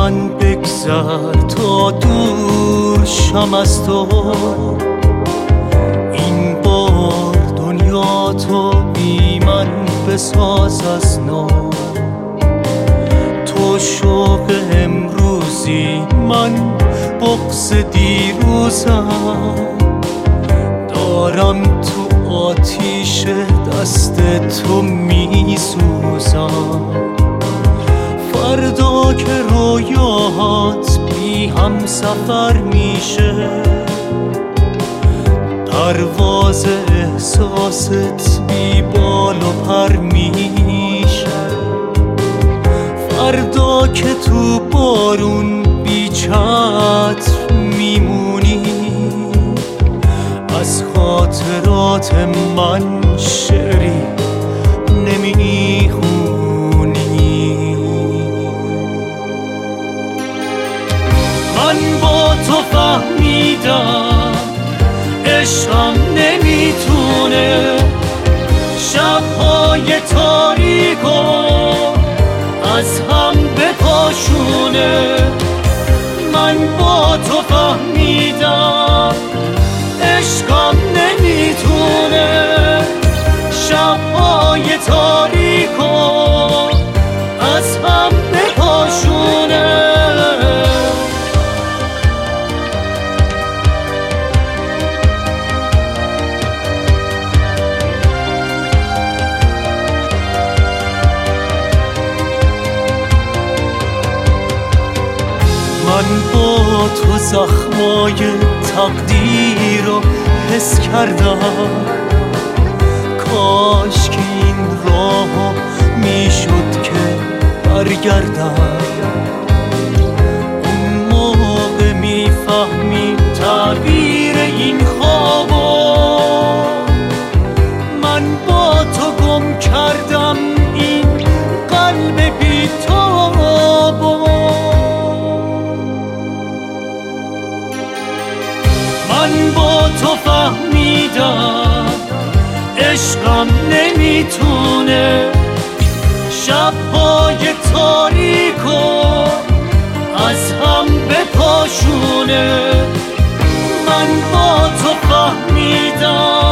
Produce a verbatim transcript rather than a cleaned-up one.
من بگذر تا دور شم از تو، این بار دنیا تو بی من بساز از نو. تو شوق امروزی، من بغض دیروزم، دارم تو آتیش دست تو می سوزم. فردا که رویاهات بی هم سفر میشه، پرواز احساست بی بال و پر میشه. فردا که تو بارون بی چتر میمونی، از خاطرات من شعری نمیخونی. من با تو فهمیدم عشقم نمیتونه شبهای تاریکو از هم بپاشونه. من با تو فهمیدم عشقم نمیتونه شبهای تاریکو از هم بپاشونه. من با تو زخمای تقدیر رو حس کردم، کاش که این راه میشد که برگردم. اون موقع میفهمی تعبیر این خوابو، من با تو گم کردم این قلب بی تابو. من با تو فهمیدم عشقم نمیتونه شبهای تاریکو از هم بپاشونه. من با تو فهمیدم